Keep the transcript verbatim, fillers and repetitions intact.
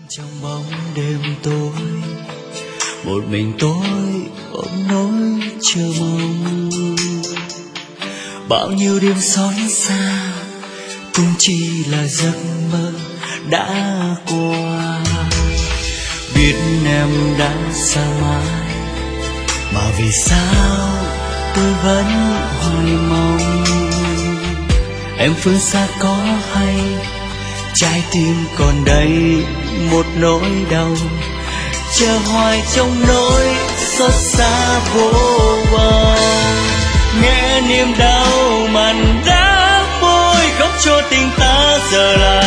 trong bóng đêm tối, một mình tôi ôm nỗi chờ mong. Bao nhiêu đêm xót xa cũng chỉ là giấc mơ đã qua. Biết em đã xa mãi mà vì sao tôi vẫn hoài mong. Em phương xa có hay trái tim còn đây một nỗi đau, chờ hoài trong nỗi xót xa vô bờ. Nghe niềm đau mặn đã môi khóc cho tình ta giờ là